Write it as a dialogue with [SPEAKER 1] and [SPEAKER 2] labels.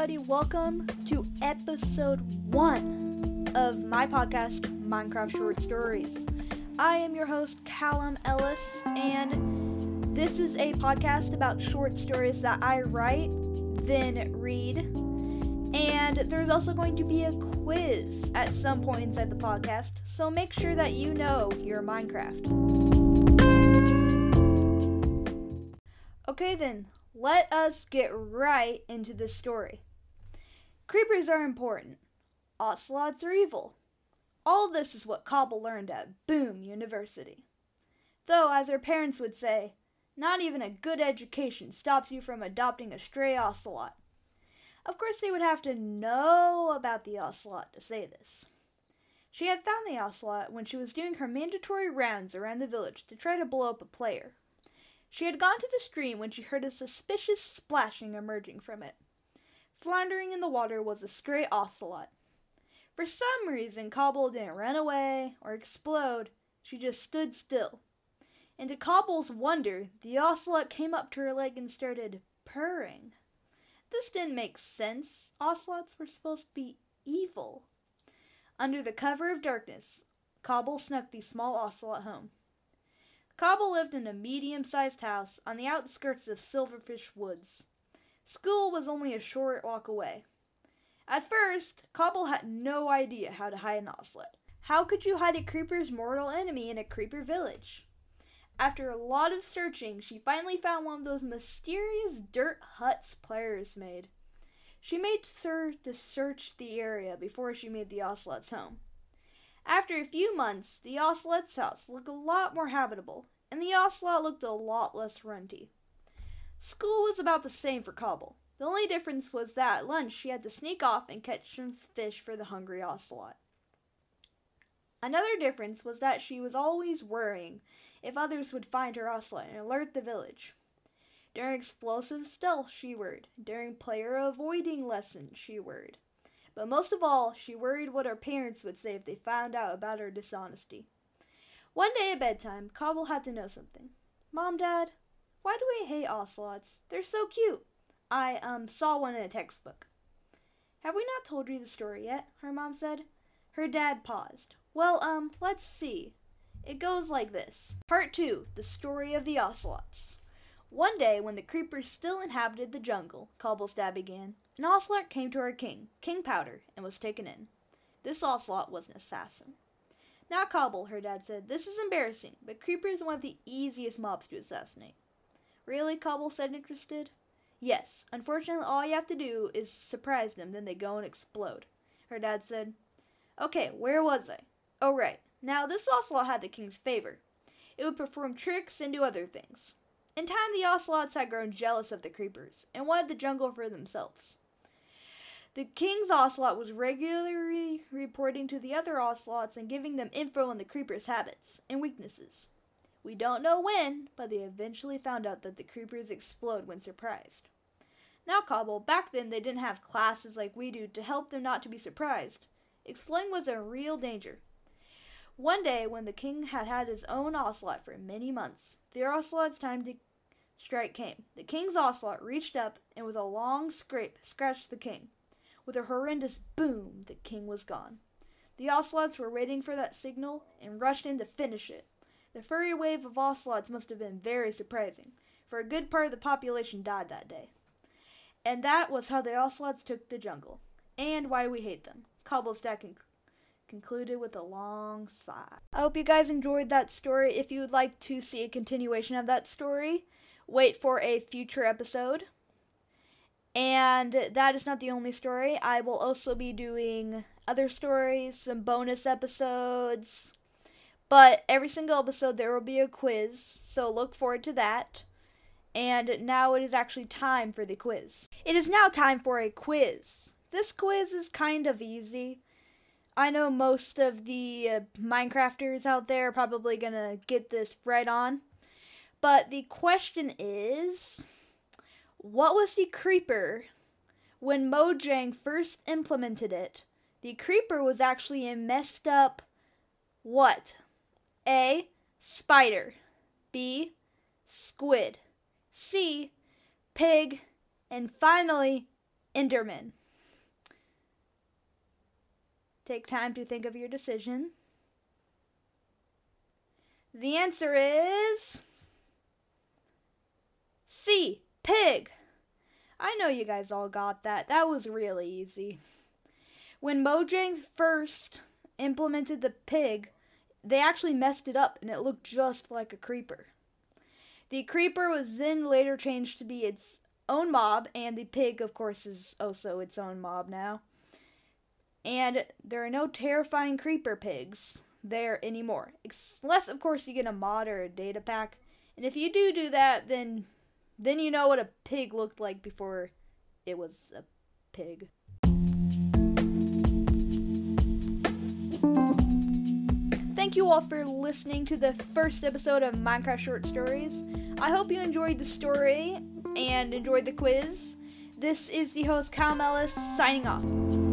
[SPEAKER 1] everybody. Welcome to episode 1 of my podcast, Minecraft Short Stories. I am your host, Callum Ellis, and this is a podcast about short stories that I write, then read. And there's also going to be a quiz at some point inside the podcast, so make sure that you know your Minecraft. Okay then, let us get right into the story. Creepers are important. Ocelots are evil. All this is what Cobble learned at Boom University. Though, as her parents would say, not even a good education stops you from adopting a stray ocelot. Of course, they would have to know about the ocelot to say this. She had found the ocelot when she was doing her mandatory rounds around the village to try to blow up a player. She had gone to the stream when she heard a suspicious splashing emerging from it. Floundering in the water was a stray ocelot. For some reason, Cobble didn't run away or explode. She just stood still. And to Cobble's wonder, the ocelot came up to her leg and started purring. This didn't make sense. Ocelots were supposed to be evil. Under the cover of darkness, Cobble snuck the small ocelot home. Cobble lived in a medium-sized house on the outskirts of Silverfish Woods. School was only a short walk away. At first, Cobble had no idea how to hide an ocelot. How could you hide a creeper's mortal enemy in a creeper village? After a lot of searching, she finally found one of those mysterious dirt huts players made. She made sure to search the area before she made the ocelot's home. After a few months, the ocelot's house looked a lot more habitable, and the ocelot looked a lot less runty. School was about the same for Cobble. The only difference was that at lunch she had to sneak off and catch some fish for the hungry ocelot. Another difference was that she was always worrying if others would find her ocelot and alert the village. During explosive stealth, she worried. During player avoiding lessons, she worried. But most of all, she worried what her parents would say if they found out about her dishonesty. One day at bedtime, Cobble had to know something. "Mom, Dad, why do we hate ocelots? They're so cute. I saw one in a textbook." "Have we not told you the story yet?" her mom said. Her dad paused. "Well, let's see. It goes like this. Part 2, the story of the ocelots. One day, when the creepers still inhabited the jungle, Cobble's dad began, an ocelot came to our king, King Powder, and was taken in. This ocelot was an assassin. Now, Cobble, her dad said, this is embarrassing, but creepers are one of the easiest mobs to assassinate. Really? Cobble said, interested. Yes, unfortunately, all you have to do is surprise them, then they go and explode. Her dad said, okay, where was I? Oh, right. Now, this ocelot had the king's favor. It would perform tricks and do other things. In time, the ocelots had grown jealous of the creepers and wanted the jungle for themselves. The king's ocelot was regularly reporting to the other ocelots and giving them info on the creepers' habits and weaknesses. We don't know when, but they eventually found out that the creepers explode when surprised. Now, Cobble, back then they didn't have classes like we do to help them not to be surprised. Exploding was a real danger. One day, when the king had had his own ocelot for many months, the ocelot's time to strike came. The king's ocelot reached up and with a long scrape scratched the king. With a horrendous boom, the king was gone. The ocelots were waiting for that signal and rushed in to finish it. The furry wave of ocelots must have been very surprising, for a good part of the population died that day. And that was how the ocelots took the jungle, and why we hate them. Cobble's dad concluded with a long sigh. I hope you guys enjoyed that story. If you would like to see a continuation of that story, wait for a future episode. And that is not the only story. I will also be doing other stories, some bonus episodes. But every single episode there will be a quiz, so look forward to that. And now it is actually time for the quiz. It is now time for a quiz. This quiz is kind of easy. I know most of the Minecrafters out there are probably going to get this right on. But the question is, what was the creeper when Mojang first implemented it? The creeper was actually a messed up what? A. Spider. B. Squid. C. Pig. And finally, Enderman. Take time to think of your decision. The answer is C, pig. I know you guys all got that. That was really easy. When Mojang first implemented the pig, they actually messed it up and it looked just like a creeper. The creeper was then later changed to be its own mob, and the pig, of course, is also its own mob now. And there are no terrifying creeper pigs there anymore. Unless, of course, you get a mod or a data pack. And if you do that, then you know what a pig looked like before it was a pig. Thank you all for listening to the first episode of Minecraft Short Stories. I hope you enjoyed the story and enjoyed the quiz. This is the host, Kyle Mellis, signing off.